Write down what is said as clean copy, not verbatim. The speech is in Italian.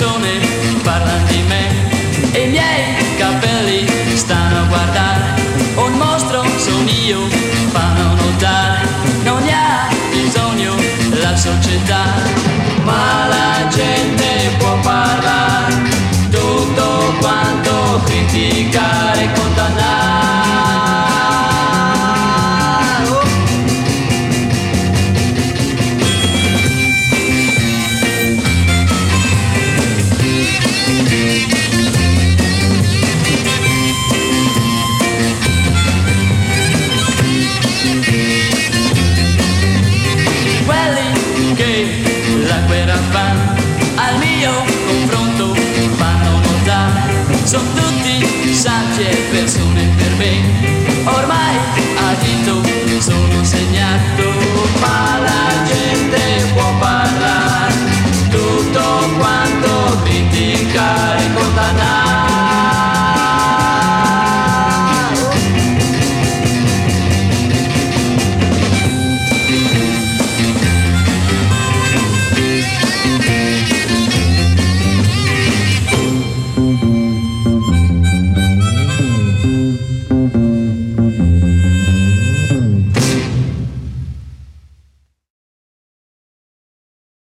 persone parlano di me e i miei capelli stanno a guardare. Un mostro sono io, fanno notare, non ne ha bisogno la società, ma la gente può parlare, tutto quanto criticare e condannare. Quelli che la guerra fanno al mio confronto fanno notare, sono tutti santi e persone per bene.